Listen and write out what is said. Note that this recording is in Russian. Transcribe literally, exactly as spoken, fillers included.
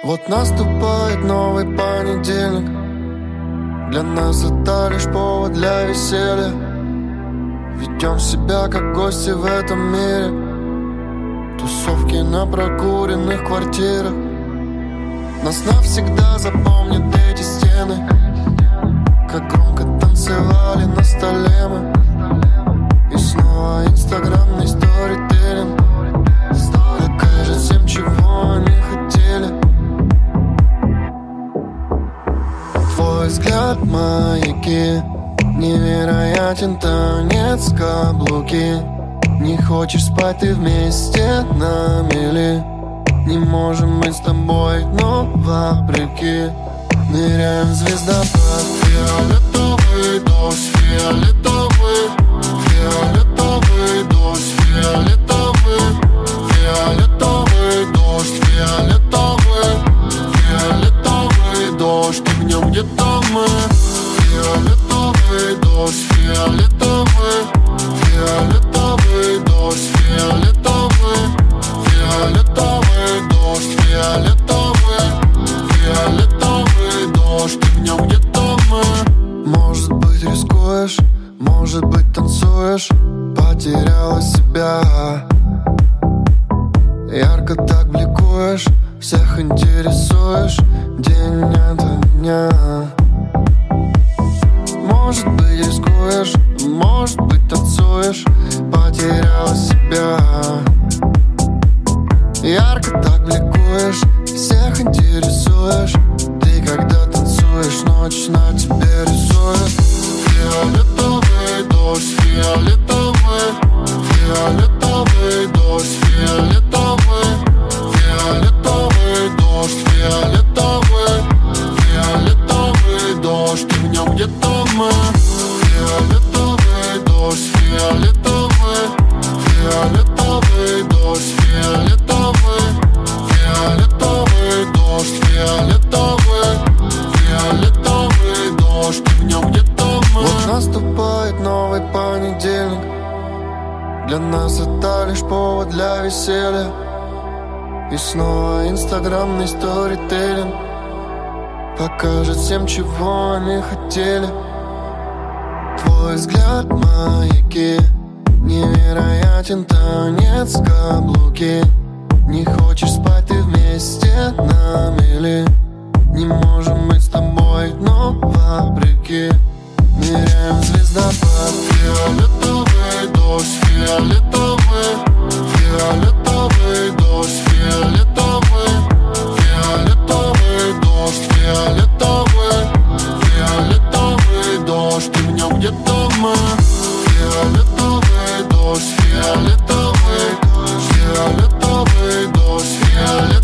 Вот наступает новый понедельник. Для нас это лишь повод для веселья. Ведем себя как гости в этом мире. Тусовки на прокуренных квартирах. Нас навсегда запомнят эти стены. Как громко танцевали на столе мы. И снова инстаграмный сторителлинг покажет всем, чего они хотели. Твой взгляд, маяки, невероятен танец, каблуки. Не хочешь спать, ты вместе на мели. Не можем мы с тобой, но вопреки ныряем в звездопад. Фиолетовый дождь, фиолетовый, фиолетовый дождь, фиолетовый, фиолетовый дождь, фиолетовый, фиолетовый дождь. И в нем где-то мы. Фиолетовый дождь, фиолетовый, фиолетовый дождь, фиолетовый, фиолетовый дождь, фиолетовый, фиолетовый дождь. И в нем где-то мы. Может быть, рискуешь, может быть, танцуешь. Потеряла себя. Ярко так бликуешь, всех интересуешь день ото дня. Может быть, рискуешь, может быть, танцуешь. Потеряла себя. Ярко так бликуешь, всех интересуешь. Ты когда танцуешь, ночь на тебе рисует. Фиолетовый дождь, фиолетовый, фиолетовый дождь, фиолетовый, фиолетовый дождь, фиолетовый, фиолетовый дождь. И в нем где-то мы. Фиолетовый дождь, фиолетовый, фиолетовый дождь, фиолетовый, фиолетовый дождь, фиолетовый, фиолетовый дождь. И в нем где-то мы. Вот наступает новый понедельник. Для нас это лишь повод для веселья. И снова инстаграмный сторителлинг покажет всем, чего они хотели. Твой взгляд, маяки, невероятен танец, каблуки. Не хочешь спать, ты вместе на мели. Не можем мы с тобой, но вопреки ныряем в звездопад. Фиолетовый дождь, фиолетовый, фиолетовый дождь, фиолетовый, фиолетовый дождь, фиолетовый, фиолетовый дождь. И в нем где-то мы. Фиолетовый дождь, фиолетовый, фиолетовый дождь, фиолетовый.